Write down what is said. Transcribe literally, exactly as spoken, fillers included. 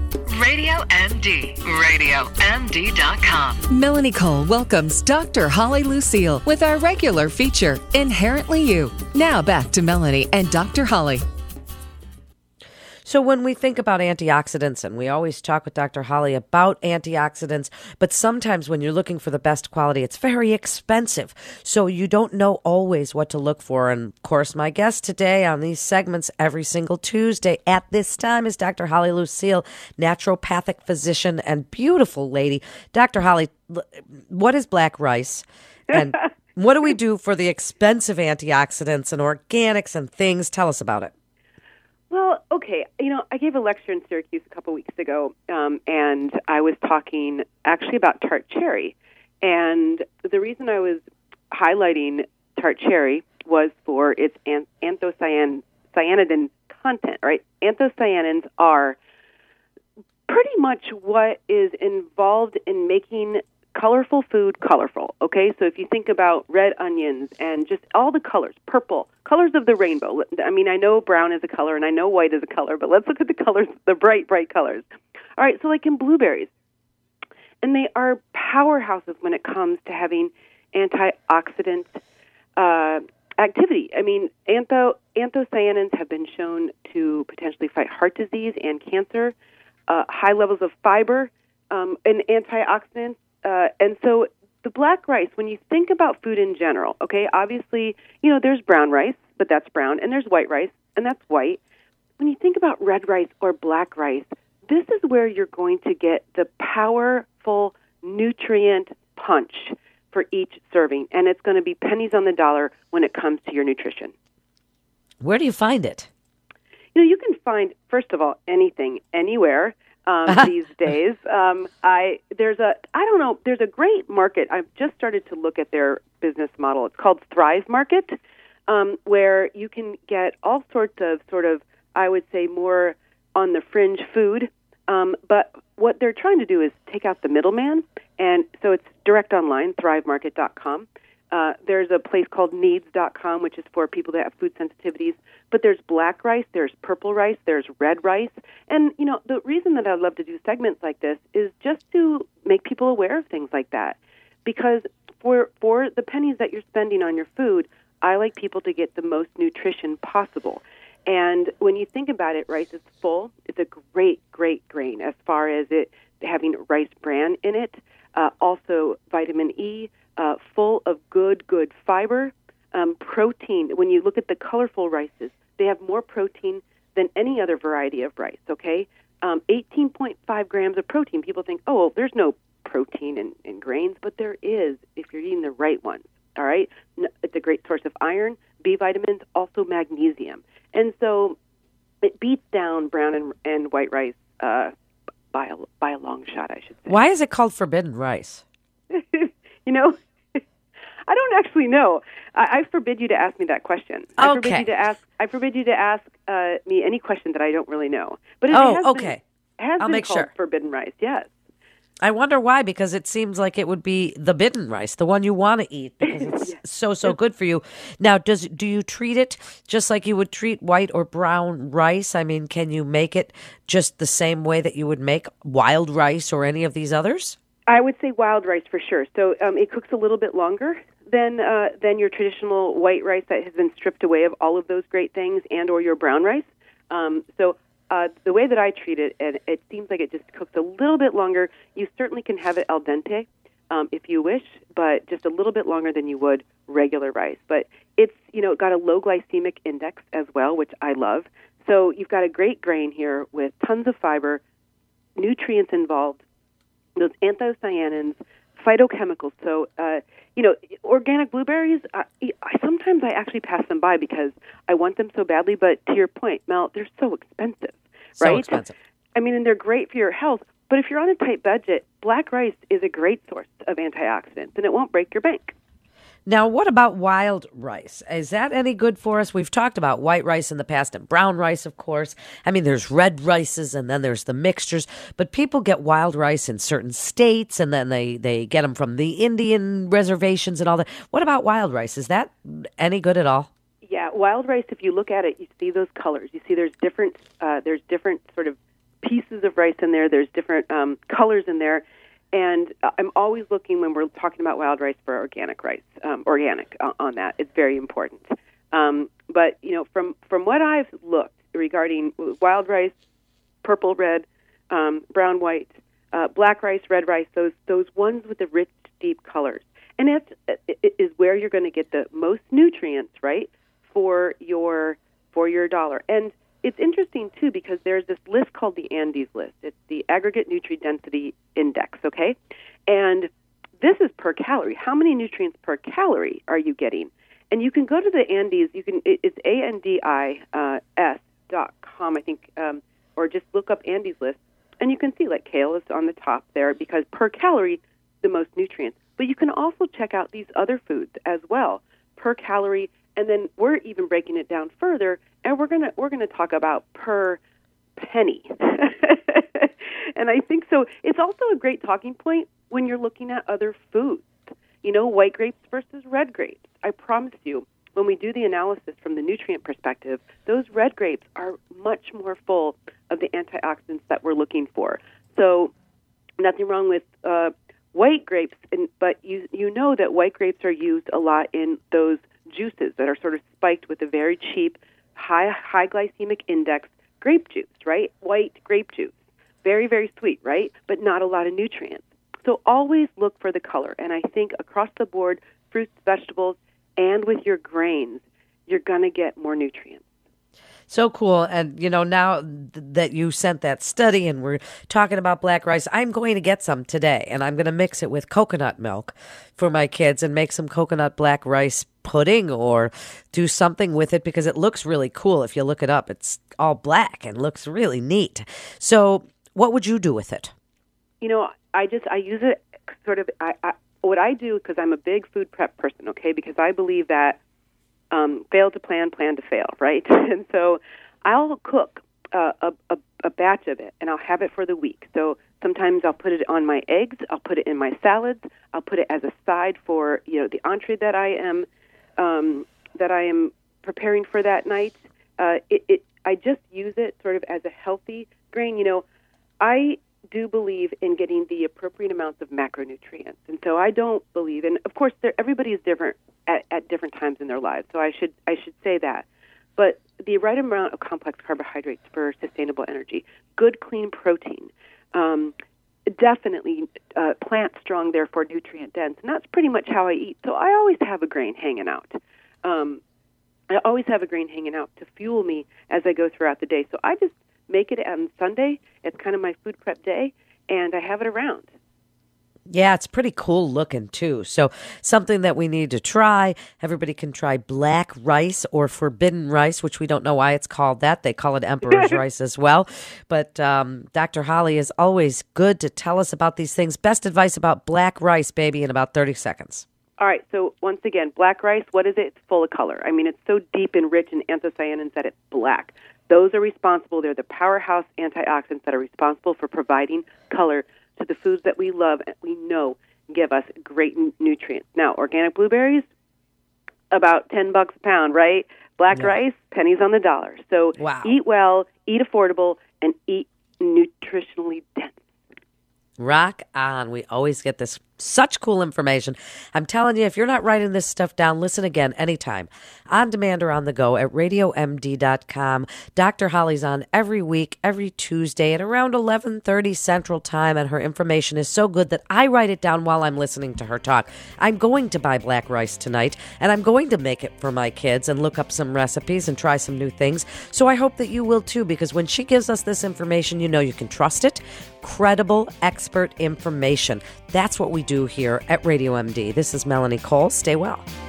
Radio M D, radio m d dot com. Melanie Cole welcomes Doctor Holly Lucille with our regular feature, Inherently You. Now back to Melanie and Doctor Holly. So when we think about antioxidants, and we always talk with Doctor Holly about antioxidants, but sometimes when you're looking for the best quality, it's very expensive. So you don't know always what to look for. And of course, my guest today on these segments every single Tuesday at this time is Doctor Holly Lucille, naturopathic physician and beautiful lady. Doctor Holly, what is black rice? And what do we do for the expensive antioxidants and organics and things? Tell us about it. Well, okay. You know, I gave a lecture in Syracuse a couple weeks ago, um, and I was talking actually about tart cherry. And the reason I was highlighting tart cherry was for its an- anthocyanidin content, right? Anthocyanins are pretty much what is involved in making colorful food colorful, okay? So if you think about red onions and just all the colors, purple, colors of the rainbow. I mean, I know brown is a color and I know white is a color, but let's look at the colors, the bright, bright colors. All right, so like in blueberries. And they are powerhouses when it comes to having antioxidant uh, activity. I mean, antho- anthocyanins have been shown to potentially fight heart disease and cancer, uh, high levels of fiber, um, and antioxidants. Uh, and so the black rice, when you think about food in general, okay, obviously, you know, there's brown rice, but that's brown, and there's white rice, and that's white. When you think about red rice or black rice, this is where you're going to get the powerful nutrient punch for each serving, and it's going to be pennies on the dollar when it comes to your nutrition. Where do you find it? You know, you can find, first of all, anything, anywhere. Um, these days, um, I there's a I don't know there's a great market. I've just started to look at their business model. It's called Thrive Market, um, where you can get all sorts of sort of I would say more on the fringe food. Um, but what they're trying to do is take out the middleman, and so it's direct online, thrive market dot com. Uh, there's a place called needs dot com, which is for people that have food sensitivities. But there's black rice, there's purple rice, there's red rice. And, you know, the reason that I love to do segments like this is just to make people aware of things like that. Because for for the pennies that you're spending on your food, I like people to get the most nutrition possible. And when you think about it, rice is full. It's a great, great grain as far as it having rice bran in it. Uh, also, vitamin E. Uh, full of good, good fiber, um, protein. When you look at the colorful rices, they have more protein than any other variety of rice, okay? Um, eighteen point five grams of protein. People think, oh, well, there's no protein in, in grains, but there is if you're eating the right ones, all right? It's a great source of iron, B vitamins, also magnesium. And so it beats down brown and, and white rice uh, by, a, by a long shot, I should say. Why is it called forbidden rice? You know, I don't actually know. I, I forbid you to ask me that question. I Okay. forbid you to ask. I forbid you to ask uh, me any question that I don't really know. But it Oh, has okay. Been, has I'll been make called sure. forbidden rice. Yes. I wonder why, because it seems like it would be the bidden rice, the one you want to eat, because it's Yes. so, so good for you. Now, does do you treat it just like you would treat white or brown rice? I mean, can you make it just the same way that you would make wild rice or any of these others? I would say wild rice for sure. So um, it cooks a little bit longer than uh, than your traditional white rice that has been stripped away of all of those great things, and or your brown rice. Um, so uh, the way that I treat it, and it seems like it just cooks a little bit longer. You certainly can have it al dente um, if you wish, but just a little bit longer than you would regular rice. But it's you know got a low glycemic index as well, which I love. So you've got a great grain here with tons of fiber, nutrients involved, those anthocyanins, phytochemicals. So, uh, you know, organic blueberries, uh, I, sometimes I actually pass them by because I want them so badly. But to your point, Mel, they're so expensive, So right? expensive. I mean, and they're great for your health. But if you're on a tight budget, black rice is a great source of antioxidants, and it won't break your bank. Now, what about wild rice? Is that any good for us? We've talked about white rice in the past and brown rice, of course. I mean, there's red rices and then there's the mixtures. But people get wild rice in certain states and then they, they get them from the Indian reservations and all that. What about wild rice? Is that any good at all? Yeah, wild rice, if you look at it, you see those colors. You see there's different, uh, there's different sort of pieces of rice in there. There's different um, colors in there. And I'm always looking when we're talking about wild rice for organic rice, um, organic uh, on that. It's very important. Um, but, you know, from, from what I've looked regarding wild rice, purple, red, um, brown, white, uh, black rice, red rice, those those ones with the rich, deep colors. And that is where you're going to get the most nutrients, right, for your for your dollar. And it's interesting, too, because there's this list called the Andes list. It's the Aggregate Nutrient Density Index, okay? And this is per calorie. How many nutrients per calorie are you getting? And you can go to the Andes. You can. It's A N D I S dot com, I think, um, or just look up Andes list. And you can see, like, kale is on the top there because per calorie, the most nutrients. But you can also check out these other foods as well, per calorie. And then we're even breaking it down further, and we're gonna we're gonna talk about per penny. And I think so. It's also a great talking point when you're looking at other foods. You know, white grapes versus red grapes. I promise you, when we do the analysis from the nutrient perspective, those red grapes are much more full of the antioxidants that we're looking for. So, nothing wrong with uh, white grapes, and, but you you know that white grapes are used a lot in those juices that are sort of spiked with a very cheap, high high glycemic index grape juice, right? White grape juice. Very, very sweet, right? But not a lot of nutrients. So always look for the color. And I think across the board, fruits, vegetables, and with your grains, you're going to get more nutrients. So cool. And, you know, now th- that you sent that study and we're talking about black rice, I'm going to get some today, and I'm going to mix it with coconut milk for my kids and make some coconut black rice pudding or do something with it because it looks really cool. If you look it up, it's all black and looks really neat. So what would you do with it? You know, I just, I use it sort of, I, I what I do, because I'm a big food prep person, okay, because I believe that Um, fail to plan, plan to fail, right? And so I'll cook uh, a, a, a batch of it, and I'll have it for the week. So sometimes I'll put it on my eggs, I'll put it in my salads, I'll put it as a side for, you know, the entree that I am um, that I am preparing for that night. Uh, it, it I just use it sort of as a healthy grain. You know, I do believe in getting the appropriate amounts of macronutrients, and so I don't believe, and of course, everybody is different at, at different times in their lives. So I should I should say that, but the right amount of complex carbohydrates for sustainable energy, good clean protein, um, definitely uh, plant strong, therefore nutrient dense, and that's pretty much how I eat. So I always have a grain hanging out. Um, I always have a grain hanging out to fuel me as I go throughout the day. So I just make it on Sunday. It's kind of my food prep day, and I have it around. Yeah, it's pretty cool looking, too. So something that we need to try. Everybody can try black rice or forbidden rice, which we don't know why it's called that. They call it emperor's rice as well. But um, Doctor Holly is always good to tell us about these things. Best advice about black rice, baby, in about thirty seconds. All right, so once again, black rice, what is it? It's full of color. I mean, it's so deep and rich in anthocyanins that it's black. Those are responsible. They're the powerhouse antioxidants that are responsible for providing color to the foods that we love and we know give us great n- nutrients. Now, organic blueberries, about ten bucks a pound, right? Black yeah. rice, pennies on the dollar. So wow. Eat well, eat affordable, and eat nutritionally dense. Rock on. We always get this such cool information. I'm telling you, if you're not writing this stuff down, listen again anytime. On demand or on the go at radio m d dot com. Doctor Holly's on every week, every Tuesday at around eleven thirty Central Time, and her information is so good that I write it down while I'm listening to her talk. I'm going to buy black rice tonight, and I'm going to make it for my kids and look up some recipes and try some new things. So I hope that you will too, because when she gives us this information, you know you can trust it. Credible expert information. That's what we do here at Radio M D. This is Melanie Cole. Stay well.